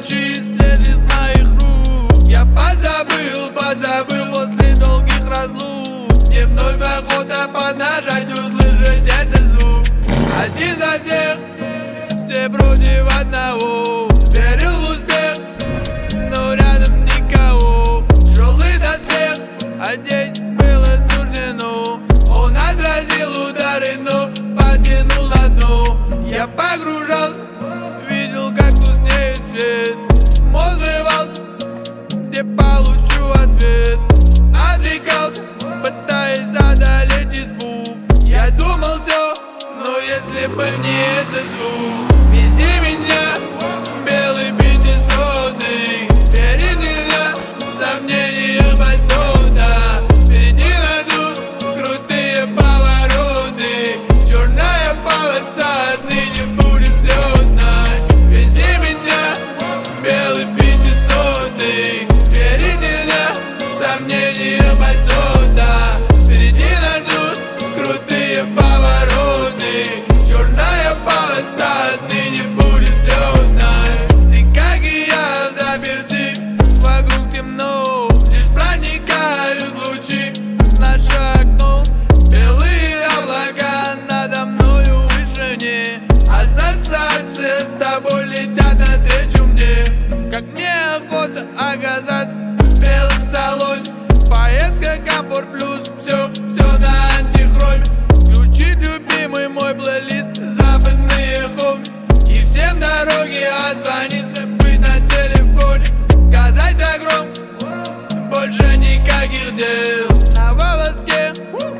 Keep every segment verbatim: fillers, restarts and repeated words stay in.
лучи слезли с моих рук. Я подзабыл, подзабыл после долгих разлук. Мне вновь охота поднажать, услышать этот звук. Один за всех, все против одного. Верил в успех, но рядом никого. Тяжелый доспех, одеть было суждено. Он отразил удары, но потянул на дно. Я погружался, видел, как тускнеет свет. Мозг взрывался, где получу ответ. Отвлекался, пытаясь одолеть испуг. Я думал все, но если бы не этот звук. Вези меня, белый пятисотый. Перед нельзя, сомнения посуда. Впереди найдут крутые повороты. Черная полоса отныне будет слетной. Вези меня, белый пятисотый. Перед нельзя, сомнения посуда. Впереди найдут крутые повороты. Черная полоса отныне будет слетной. Ты, как и я, заперты, вокруг темно. Лишь проникают лучи в наше окно. Белые облака надо мною в вышине. Ассоциации с тобой летят навстречу мне. Как мне охота оказаться белым в салоне. Поездка, комфорт плюс, все, все на антихроме. Включить любимый мой плейлист, западные хоми. И всем дороги отзвониться, быть на телефоне. Сказать да громко, больше никаких дел. На волоске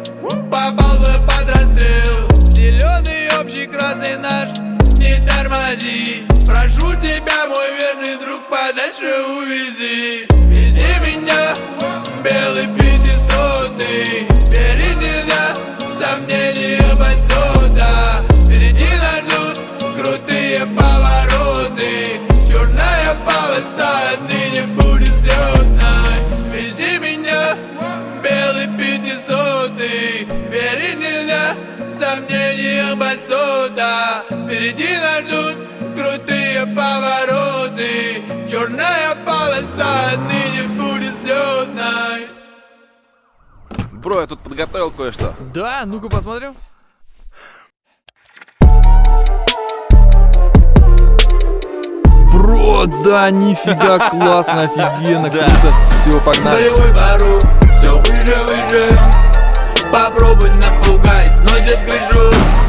попал бы под расстрел. Зеленый общий красный наш, не тормози. Прошу тебя, мой верный друг, подальше увези. Вези меня, белый пятисотый. Перед нельзя, сомнения посуда. Впереди найдут крутые повороты. Черная полоса отныне будет слетной. Вези меня, белый пятисотый. Перед нельзя, сомнения посуда. Впереди найдут крутые повороты. Черная полоса отныне будет слетной. Бро, я тут подготовил кое-что. Да, ну-ка посмотрим. Бро, да, нифига, классно, офигенно, Да. круто. Все, погнали. Боевой бару, все выше, выше. Попробуй напугать, сносит крышу.